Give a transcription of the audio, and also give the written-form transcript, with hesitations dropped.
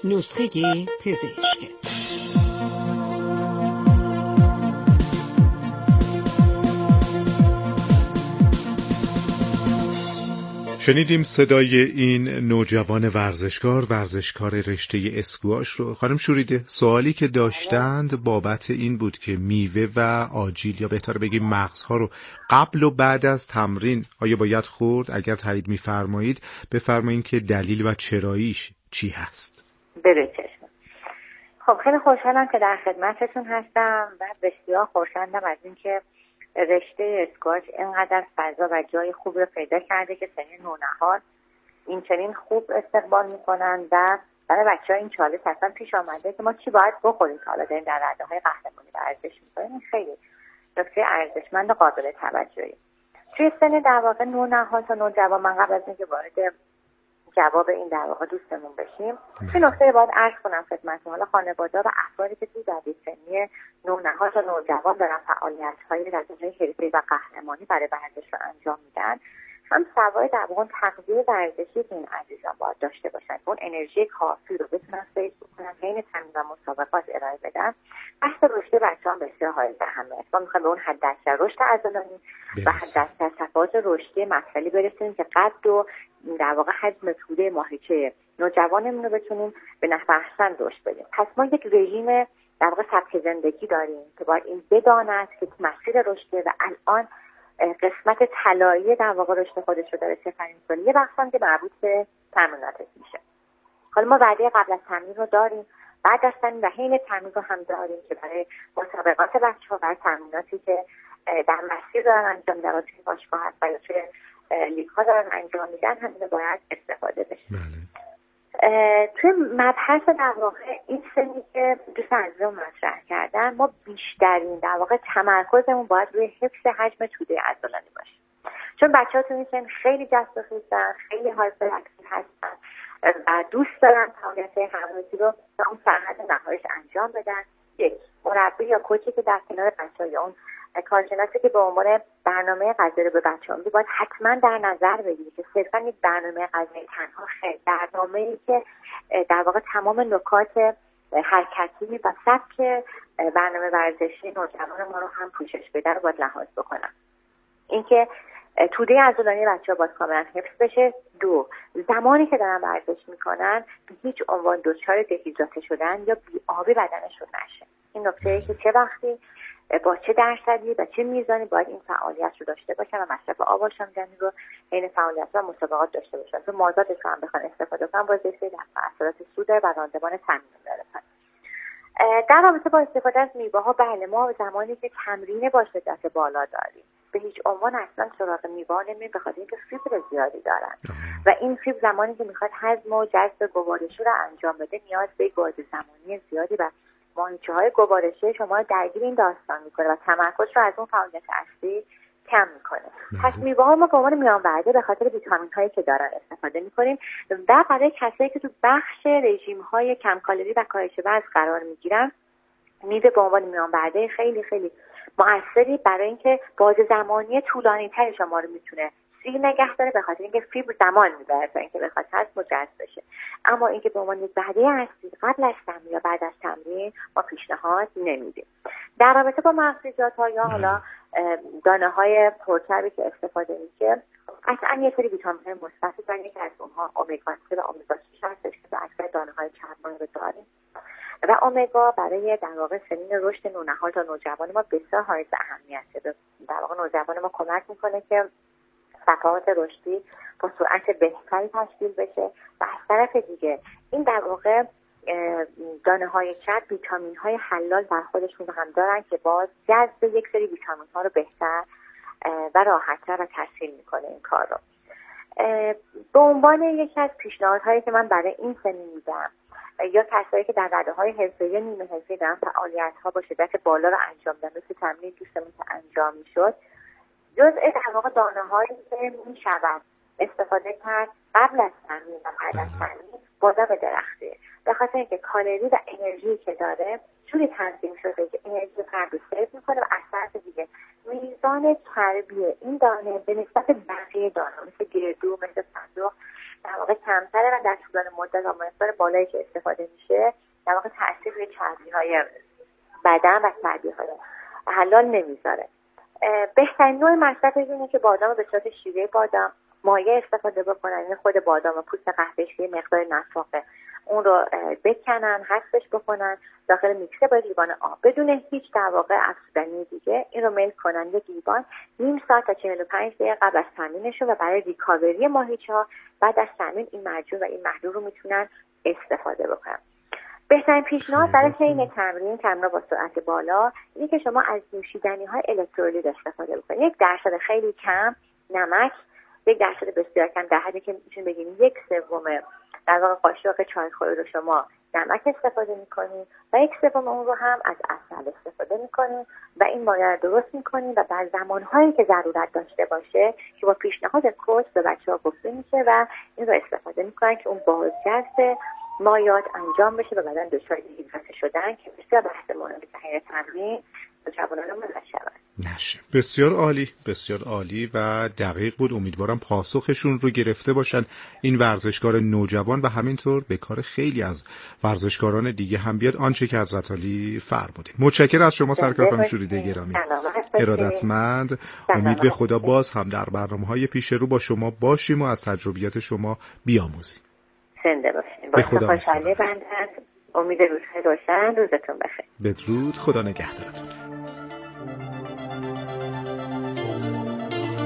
نسخه پزشک. شنیدیم صدای این نوجوان ورزشکار رشته اسکواش رو. خانم شوریده، سوالی که داشتند بابت این بود که میوه و آجیل یا بهتر بگیم مغزها رو قبل و بعد از تمرین آیا باید خورد؟ اگر تایید می‌فرمایید بفرمایید که دلیل و چراییش چی هست؟ چشم. خب خیلی خوشحالم که در خدمتتون هستم و بسیار خوشحالم از اینکه رشته اسکواش اینقدر فضا و جای خوب رو پیدا کرده که سن نونهار این چنین خوب استقبال میکنن و برای بچه‌ها این چالش اصلا پیش آمده که ما چی باید بخوریم که حالا داریم در رده‌های قهرمانی ورزش میکنیم. این خیلی نکته ارزشمند و قابل توجهی. توی سن در واقع نونهار تا نوجوان، من قبل از اینکه وارد جواب این در واقع دوستمون بشیم این نکته باید عرض کنم خدمتتون. حالا خانواده‌ها و افرادی که تو دبیرسنی نونهار تا نوجوان دارن فعالیت‌های رشته حرفه‌ای و قهرمانی برای ورزش رو انجام میدن، هم سوای در واقع تغذیه ورزشی که این عزیزان باید داشته باشن، اون انرژی کافی رو بتونن فیض بکنن، بین تمرین و مسابقات ارائه بدن. بحث رشد بچه‌ها بسیار حائز اهمیت. ما می‌خوایم به اون حداکثر رشد عضلانی و حداکثر صفات رشدی مفصلی برسیم که قد و در واقع حجم توده ماهیچه نوجوانمون رو بتونیم به نحو احسن رشد بدیم. پس ما یک رژیم در واقع سبک زندگی داریم که باید این بداند که مسیر رشده و الان قسمت طلایی در واقع رشد خودش رو داره سپری می‌کنه. یه بخش هم که مربوط به تمریناتش میشه. حالا ما وعده قبل از تمرین رو داریم، بعد از تمرین و حین تمرین رو هم داریم که برای مسابقات بچه‌ها و تمریناتی که در مسیر دارن انجام میدن توی باشگاه هست و یا توی لیگ‌ها دارن انجام میدن همین باید استفاده بشه. توی مبحث در واقع این سنی که دوست عزیزم مطرح کردن، ما بیشترین در واقع تمرکزمون باید روی حفظ حجم توده عضلانی باشه، چون بچه‌ها تو این سن خیلی جست و خیزن، خیلی هایپر اکتیو هستن و دوست دارن فعالیت‌های هوازی رو به اون سرحد نهاییش انجام بدن. یک مربی یا کوچی که در کنار بچه‌ها یا اون کارشناسی که به عنوان برنامه غذایی رو به بچه‌ها میده باید حتما در نظر بگیره که صرفا یک برنامه غذایی تنها خیلی برنامه‌ای که در واقع تمام نکات حرکتی و سبک برنامه ورزشی نوجوان ما رو هم پوشش بده رو باید لحاظ بکنم. اینکه توده عضلانی بچه‌ها باید کاملا حفظ بشه. دو، زمانی که دارن ورزش میکنن به هیچ عنوان دچار دهیدراته شدن یا بی‌آبی بدنشون نشه. این نکته‌ای که چه وقتی با چه درصدی و چه میزانی باید این فعالیت رو داشته باشن و مصرف آب آشامیدنی رو حین فعالیت و مسابقات داشته باشن. تو مازادش رو هم بخوان استفاده کنن باید بسیار در اثرات سود و راندمان تمرین برسن. در رابطه با استفاده از میوه‌ها، بله ما زمانی که تمرین با شدت بالا داریم به هیچ عنوان اصلا سراغ میوه نمیریم، به خاطر اینکه فیبر زیادی دارن و این فیبر زمانی که میخواد هضم و جذب گوارشی رو انجام بده نیاز به گاز زمانی زیادی و ماهیچه‌های گوارشی شما رو درگیر این داستان میکنه و تمرکز رو از اون فعالیت اصلی کم میکنه. پس میوه‌ها ما به عنوان میانبرده به خاطر ویتامین‌هایی که دارن استفاده میکنیم و برای کسایی که تو بخش رژیم‌های کم کالری و کاهش وزن قرار میگیرن میوه به عنوان میانبرده خیلی خیلی مؤثری برای اینکه باز زمانی طولانی‌تر شما رو میتونه سیر نگه داره، به خاطر اینکه فیبر زمان میبره تا اینکه بخواد هضم و جذب بشه. اما اینکه به عنوان یک وعده اصلی قبل از تمرین یا بعد از تمرین ما پیشنهاد نمیدیم. در رابطه با مغزیجات‌ها یا حالا دانه‌های پرچربی که استفاده میشه، قطعاً یه سری ویتامین‌های مثبت دارن. یکی از اونها امگا 3 و امگا 6 هستش که در اکثر دانه‌های چربانی رو داریم و امگا برای در واقع سنین رشد نونهار تا نوجوان ما بسیار حائز اهمیته. در واقع نوجوان ما کمک میکنه که صفحات رشدی با سرعت بهتری تشکیل بشه و از طرف دیگه این در واقع دانه‌های چرب ویتامین‌های حلال در خودشون هم دارن که باز جذب یک سری ویتامین‌ها رو بهتر و راحت‌تر و تسهیل میکنه این کار رو. به عنوان یکی از پیشنهادهایی که من برای این سنین میدم یا کسایی که در رده‌های حرفه‌ای یا نیمه حرفه‌ای دارن فعالیت‌ها با شدت بالا رو انجام میدن مثل تمرین دوستمون که انجام میشد، جزء در واقع دانه‌هایی که میشود استفاده کرد قبل از تمرین و بعد از تمرین بادام درخته، به خاطر اینکه کالری و انرژی که داره جوری تنظیم شده که انرژی فرد رو سیو میکنه و از طرف دیگه میزان چربی این دانه به نسبت بقیه دانه مثل گردو مثل صندوق در واقع کمتره و در طولان مدت با مقدار بالایی که استفاده میشه در واقع تاثیر روی چربی‌های بدن و چربی‌های حلال نمیذاره. بهترین نوع مصرف اینه که بادام به صورت شیره بادام مایع استفاده بکنن. این خود بادام و پوست قهوه‌ایش یه مقدار نفاقه، اون رو بکنن، حذفش بکنن، داخل میکسر با لیوان آب بدون هیچ در واقع افزودنی دیگه این رو میل کنن یک لیوان نیم ساعت تا 45 دقیقه قبل از تمرینشون و برای ریکاوری ماهیچه‌ها بعد از تمرین این معجون و این محلول رو میتونن استفاده بکنن. بهترین پیشنهاد برای حین تمرین با سرعت بالا اینه که شما از نوشیدنی‌های الکترولیت استفاده بکنید. 1% خیلی کم نمک، 1% بسیار کم، در حدی که میتونید بگیم 1/3 در واقع قاشق چایخوری رو شما نمک استفاده میکنید و 1/3 اون رو هم از عسل استفاده میکنید و این مایع رو درست میکنید و در زمانهایی که ضرورت داشته باشه که با پیشنهاد کوچ به بچه‌ها گفته میشه و این رو استفاده میکنن که اون بازگشت مایعات انجام بشه و بدن دچار دیهیدراته شدن که بسیار بحث مهمی حین تمرین جوانان رو نشه. بسیار عالی، بسیار عالی و دقیق بود. امیدوارم پاسخشون رو گرفته باشن این ورزشکار نوجوان و همینطور به کار خیلی از ورزشکاران دیگه هم بیاد آنچه که حضرت علی فرمودید. متشکرم از شما سرکار خانم شوریده گرامی، ارادتمند. امید به خدا باز هم در برنامه‌های پیش رو با شما باشیم و از تجربیات شما بیاموزیم. زنده باشین. به خدا خوشحالی بنده. امید روزهای روشن. روزتون بخیر. بدرود. خدا نگهدارتون.